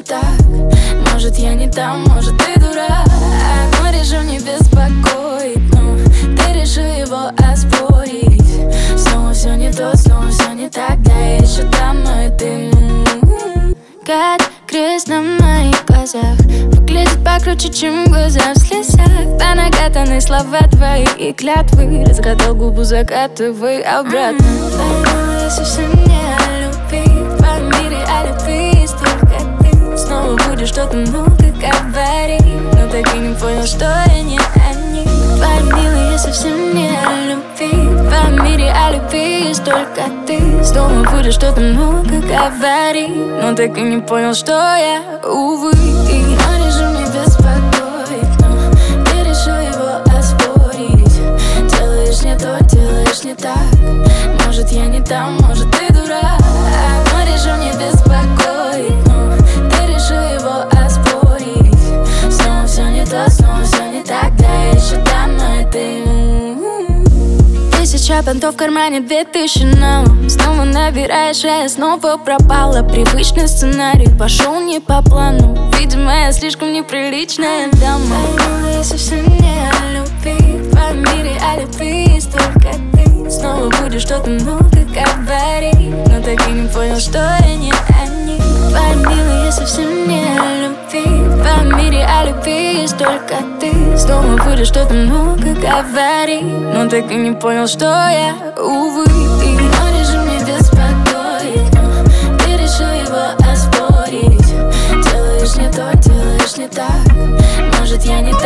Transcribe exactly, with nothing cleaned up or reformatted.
так. Может, я не там, может, ты дурак. Но решил не беспокоить, но ты решил его оспорить. Снова все не то, снова все не так. Да, я еще там, но и ты. Как крест на моих глазах выглядит покруче, чем глаза в слезах. Да накатаны слова твои и клятвы. Разгадал губу, закатывай обратно. Твои я совсем не о любви. В твоем мире о любви есть только ты. Снова будешь что-то много говорить, но так и не понял, что я не они. Твои милые, я совсем не о любви. В твоем мире о любви есть только ты. Снова будешь что-то много говорить, но так и не понял, что я, увы. Но решил не беспокоить, но ты решил его оспорить. Делаешь не то, делаешь не так. Может, я не там, может, ты дурак. Но решил не беспокоить, но ты решил его оспорить. Снова все не то, снова все не так. Да, я еще там, но и ты. Тысяча понтов в кармане, две тысячи налом. Снова набираешь, а я снова пропала. Привычный сценарий пошел не по плану. Видимо, я слишком неприличная дама. Твои я совсем не о любви. В твоем мире о любви есть только ты. Снова будешь что-то много говорить, но так и не понял, что я не они. Твои милые, я совсем не о любви. В твоем мире о любви есть только ты. Снова будешь что-то много говорить, но так и не понял, что я, увы. Но решил не беспокоить, но ты решил его оспорить. Делаешь не то, делаешь не так. Может, я не